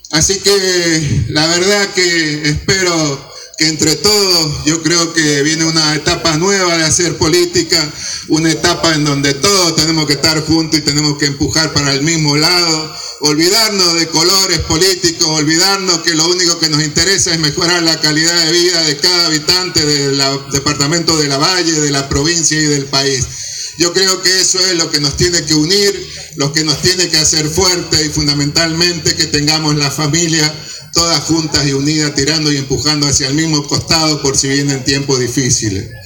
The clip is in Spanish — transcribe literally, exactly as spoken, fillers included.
Así que la verdad que espero que entre todos, yo creo que viene una etapa nueva de hacer política, una etapa en donde todos tenemos que estar juntos y tenemos que empujar para el mismo lado, olvidarnos de colores políticos, olvidarnos que lo único que nos interesa es mejorar la calidad de vida de cada habitante del departamento de La Valle, de la provincia y del país. Yo creo que eso es lo que nos tiene que unir, lo que nos tiene que hacer fuertes y fundamentalmente que tengamos la familia todas juntas y unidas, tirando y empujando hacia el mismo costado por si vienen tiempos difíciles.